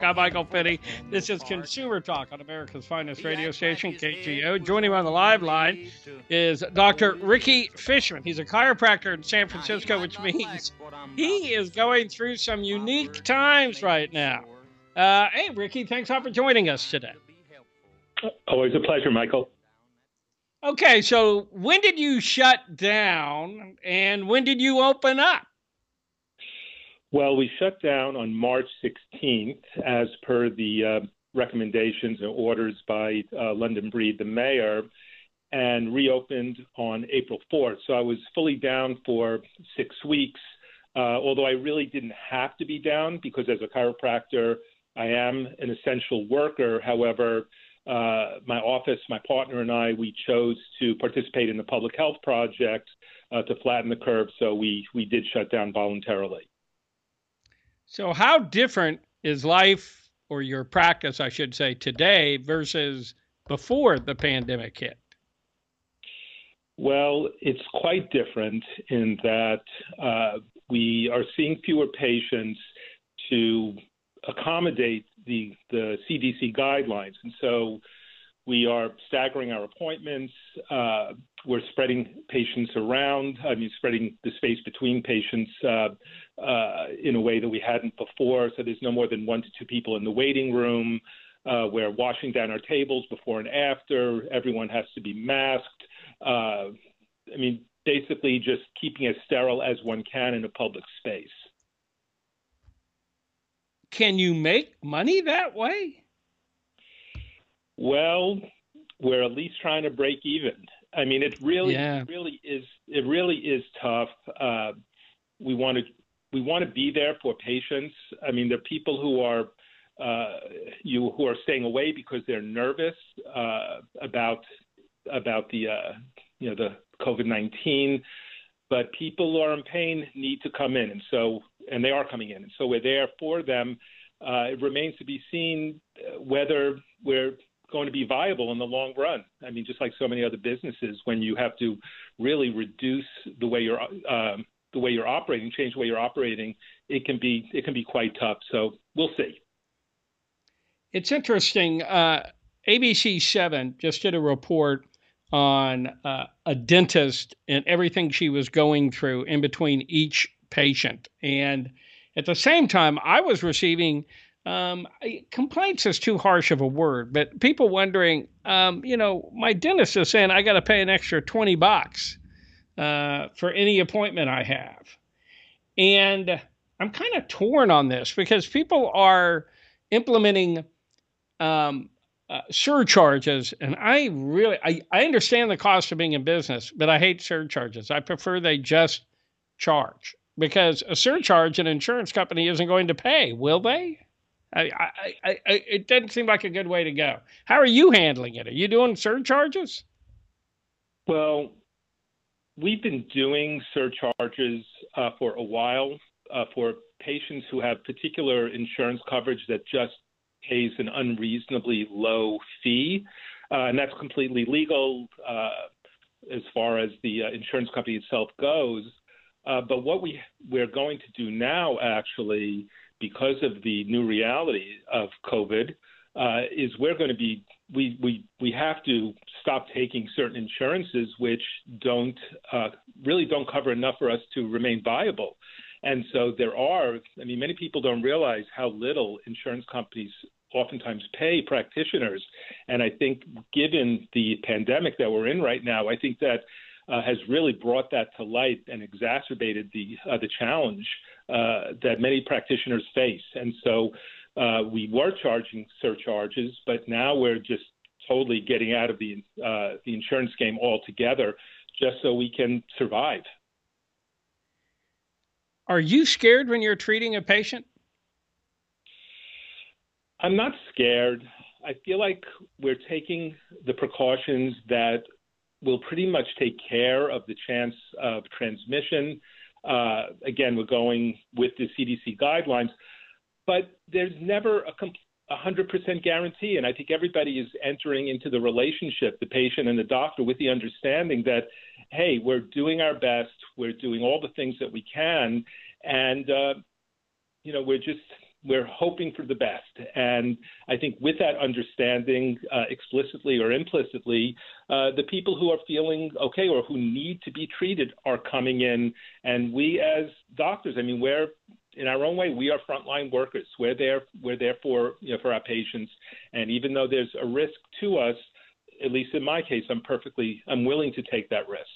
I'm Michael Finney. This is Consumer Talk on America's finest radio station, KGO. Joining me on the live line is Dr. Ricky Fishman. He's a chiropractor in San Francisco, which means he is going through some unique times right now. Hey, Ricky, thanks for joining us today. Always a pleasure, Michael. Okay, so when did you shut down and when did you open up? Well, we shut down on March 16th as per the recommendations and orders by London Breed, the mayor, and reopened on April 4th. So I was fully down for 6 weeks, although I really didn't have to be down because as a chiropractor, I am an essential worker. However, my office, my partner and I, we chose to participate in the public health project to flatten the curve. So we did shut down voluntarily. So how different is life, or your practice, I should say, today versus before the pandemic hit? Well, it's quite different in that we are seeing fewer patients to accommodate the CDC guidelines. And so we are staggering our appointments. We're spreading patients around. Spreading the space between patients in a way that we hadn't before. So there's no more than 1 to 2 people in the waiting room. We're washing down our tables before and after. Everyone has to be masked. Basically just keeping as sterile as one can in a public space. Can you make money that way? Well, we're at least trying to break even. It really is tough. We want to be there for patients. There are people who are staying away because they're nervous about the COVID-19. But people who are in pain need to come in, and they are coming in, and so we're there for them. It remains to be seen whether we're going to be viable in the long run. Just like so many other businesses, when you have to really reduce the way you're operating, change the way you're operating, it can be quite tough. So we'll see. It's interesting. ABC7 just did a report on a dentist and everything she was going through in between each patient. And at the same time, I was receiving complaints is too harsh of a word, but people wondering, my dentist is saying I got to pay an extra $20 for any appointment I have. And I'm kind of torn on this because people are implementing surcharges, and I understand the cost of being in business, but I hate surcharges. I prefer they just charge, because a surcharge an insurance company isn't going to pay, will they? It doesn't seem like a good way to go. How are you handling it? Are you doing surcharges? Well, we've been doing surcharges for a while for patients who have particular insurance coverage that just pays an unreasonably low fee, and that's completely legal as far as the insurance company itself goes. But what we're going to do now, actually, because of the new reality of COVID, is we're going to be we have to stop taking certain insurances which really don't cover enough for us to remain viable. And so many people don't realize how little insurance companies oftentimes pay practitioners. And I think given the pandemic that we're in right now, I think that has really brought that to light and exacerbated the challenge that many practitioners face. And so we were charging surcharges, but now we're just totally getting out of the insurance game altogether, just so we can survive. Are you scared when you're treating a patient? I'm not scared. I feel like we're taking the precautions that will pretty much take care of the chance of transmission. Again, we're going with the CDC guidelines, but there's never a 100% guarantee. And I think everybody is entering into the relationship, the patient and the doctor, with the understanding that, hey, we're doing our best, we're doing all the things that we can, and we're just we're hoping for the best. And I think with that understanding, explicitly or implicitly, the people who are feeling okay or who need to be treated are coming in. And we as doctors, I mean, we're in our own way, we are frontline workers. We're there for, for our patients. And even though there's a risk to us, at least in my case, I'm willing to take that risk.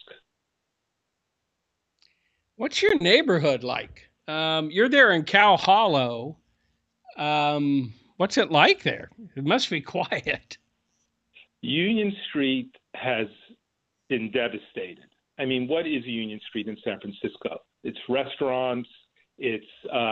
What's your neighborhood like? You're there in Cow Hollow. What's it like there? It must be quiet. Union Street has been devastated. I mean, what is Union Street in San Francisco? It's restaurants, it's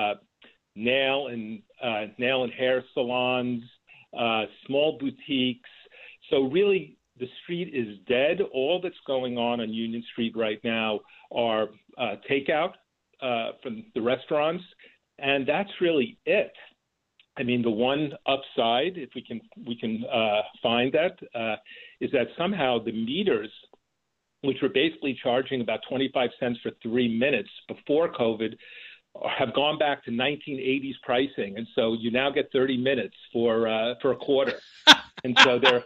nail and hair salons, small boutiques. So really, the street is dead. All that's going on Union Street right now are takeout from the restaurants, and that's really it. I mean, the one upside, if we can find that, is that somehow the meters, which were basically charging about 25 cents for 3 minutes before COVID, have gone back to 1980s pricing, and so you now get 30 minutes for a quarter, and so they're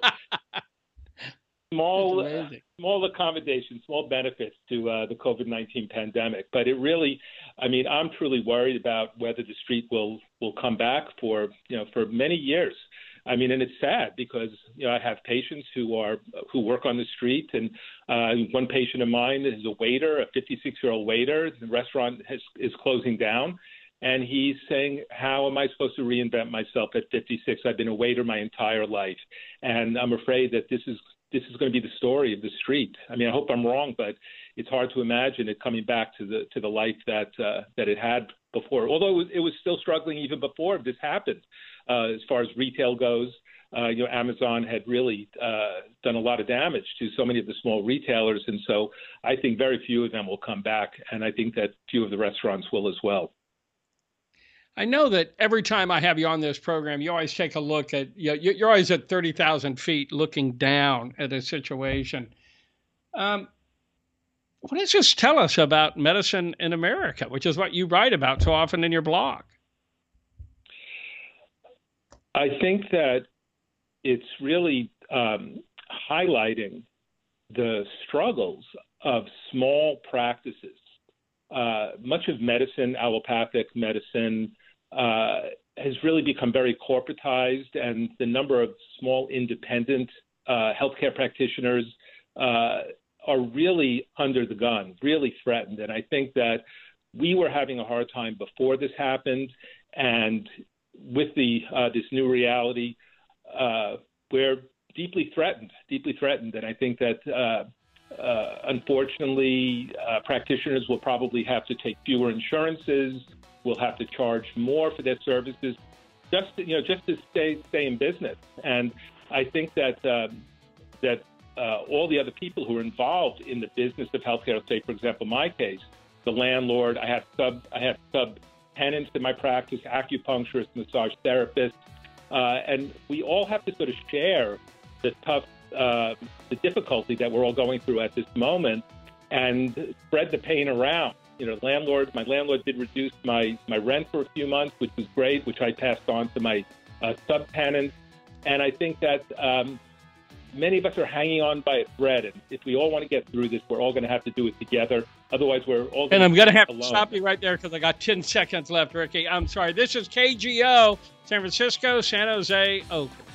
small accommodations, small benefits to the COVID-19 pandemic. But it really, I mean, I'm truly worried about whether the street will come back for many years. I mean, and it's sad because, I have patients who work on the street, and one patient of mine is a waiter, a 56-year-old waiter. The restaurant is closing down. And he's saying, how am I supposed to reinvent myself at 56? I've been a waiter my entire life. And I'm afraid that this is going to be the story of the street. I mean, I hope I'm wrong, but it's hard to imagine it coming back to the life that it had before. Although it was still struggling even before this happened. As far as retail goes, Amazon had really done a lot of damage to so many of the small retailers, and so I think very few of them will come back, and I think that few of the restaurants will as well. I know that every time I have you on this program, you always take a look at, you're always at 30,000 feet looking down at a situation. What does this tell us about medicine in America, which is what you write about so often in your blog? I think that it's really highlighting the struggles of small practices. Much of medicine, allopathic medicine, has really become very corporatized, and the number of small independent healthcare practitioners are really under the gun, really threatened. And I think that we were having a hard time before this happened, and with this new reality, we're deeply threatened. And I think that unfortunately, practitioners will probably have to take fewer insurances, will have to charge more for their services, just to stay in business. And I think that all the other people who are involved in the business of healthcare, let's say, for example, my case, the landlord, I have sub tenants in my practice, acupuncturists, massage therapists, and we all have to sort of share the difficulty that we're all going through at this moment and spread the pain around. My landlord did reduce my rent for a few months, which was great, which I passed on to my subtenants. And I think that many of us are hanging on by a thread. And if we all want to get through this, we're all going to have to do it together. Otherwise, we're all going to. And I'm going to have to stop you right there because I got 10 seconds left, Ricky. I'm sorry. This is KGO, San Francisco, San Jose, Oakland.